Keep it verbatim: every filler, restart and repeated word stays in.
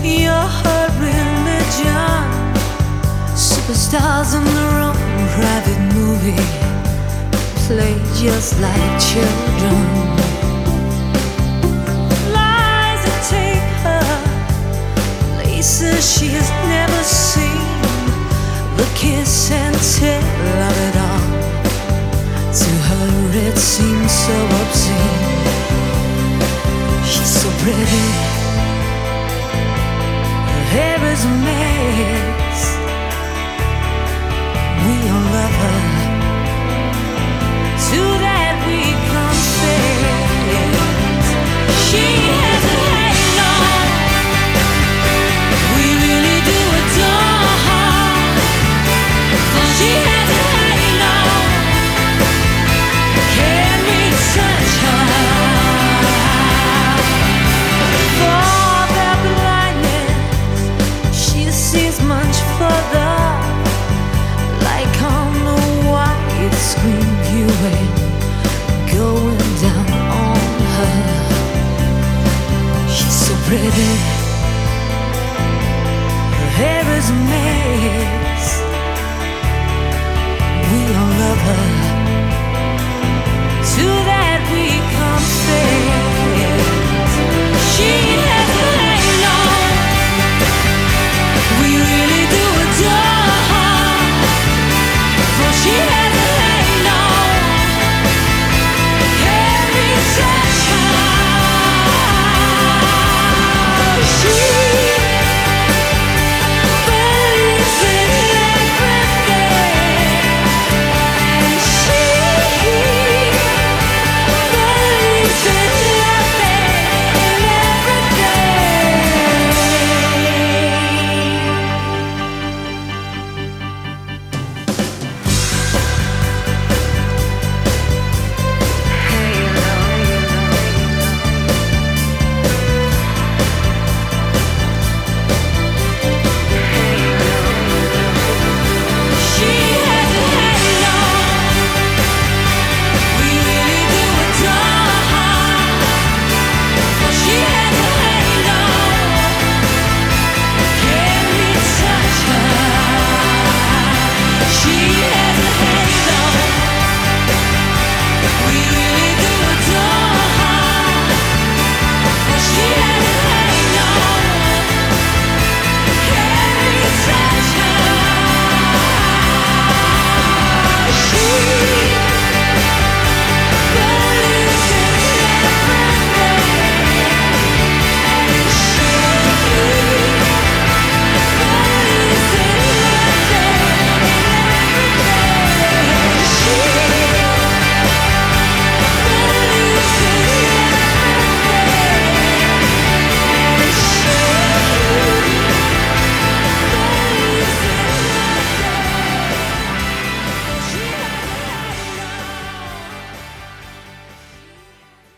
You're her religion. Superstars in their own private movie, play just like children. Lies that take her places she has never seen. The kiss and tell of it all, to her it seems so obscene. She's so pretty, her hair is made